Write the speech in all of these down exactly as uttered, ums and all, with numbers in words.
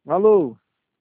Alô?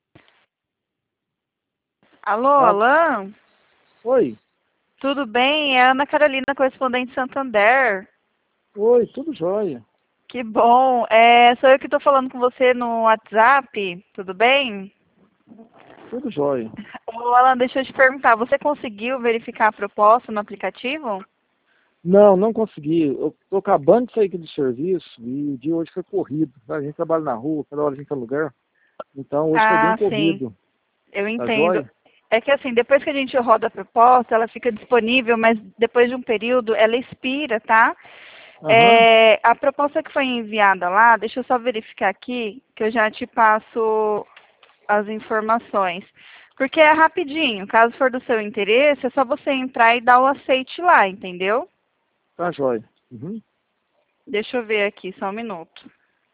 Alô, Ah, Alan? oi? Tudo bem? É a Ana Carolina, correspondente Santander. Oi, tudo jóia? Que bom. É, sou eu que estou falando com você no WhatsApp. Tudo bem? Tudo jóia. Ô, Alan, deixa eu te perguntar. Você conseguiu verificar a proposta no aplicativo? Não, não consegui. Eu tô acabando de sair aqui do serviço e o dia hoje foi corrido. A gente trabalha na rua, cada hora a gente tá no lugar. Então hoje foi bem Ah, sim. corrido. Eu Tá entendo. jóia? É que assim, depois que a gente roda a proposta, ela fica disponível, mas depois de um período ela expira, tá? Aham, É, a proposta que foi enviada lá, deixa eu só verificar aqui, que eu já te passo as informações. Porque é rapidinho, caso for do seu interesse, é só você entrar e dar o aceite lá, entendeu? tá jóia. Uhum. Deixa eu ver aqui, só um minuto.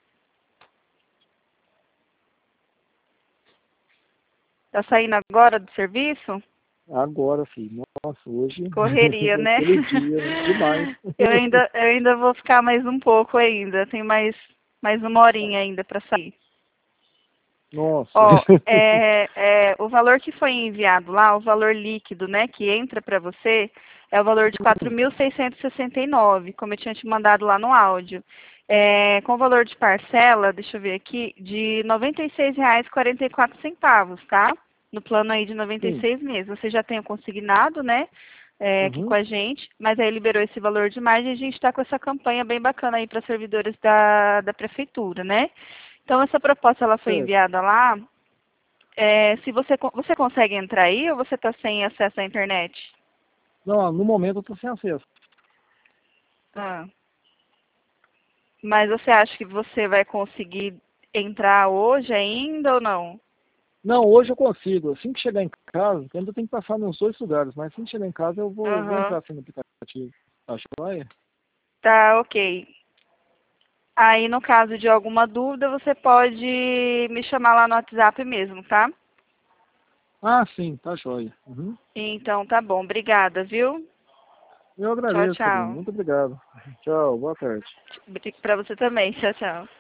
Tá saindo agora do serviço? Agora, filho. Nossa, hoje Correria, é né? aquele dia, né? Demais. Eu ainda, eu ainda vou ficar mais um pouco ainda. Tem mais, mais uma horinha ainda para sair. Nossa. Ó, é, é, o valor que foi enviado lá, o valor líquido, né, que entra para você, é o valor de quatro mil seiscentos e sessenta e nove, como eu tinha te mandado lá no áudio. É, com o valor de parcela, deixa eu ver aqui, de noventa e seis reais e quarenta e quatro centavos, tá? No plano aí de noventa e Sim. seis meses. Você já tem o consignado, né, é, aqui com Uhum. a gente, mas aí liberou esse valor de mais e a gente está com essa campanha bem bacana aí para servidores da, da prefeitura, né? Então, essa proposta ela foi Certo. enviada lá. É, se você, co- você consegue entrar aí ou você está sem acesso à internet? Não, no momento eu tô sem acesso. Ah, mas você acha que você vai conseguir entrar hoje ainda ou não? Não, hoje eu consigo. Assim que chegar em casa, eu ainda tem que passar nos dois lugares, mas assim que chegar em casa eu vou, vou Aham. entrar assim no aplicativo. Tá joia? Tá, ok. Aí, no caso de alguma dúvida, você pode me chamar lá no WhatsApp mesmo, tá? Ah, sim, tá joia. Uhum. Então, tá bom. Obrigada, viu? Eu Tchau, agradeço, Karine. tchau. Muito obrigado. Tchau, boa tarde. Pra você também. Tchau, tchau.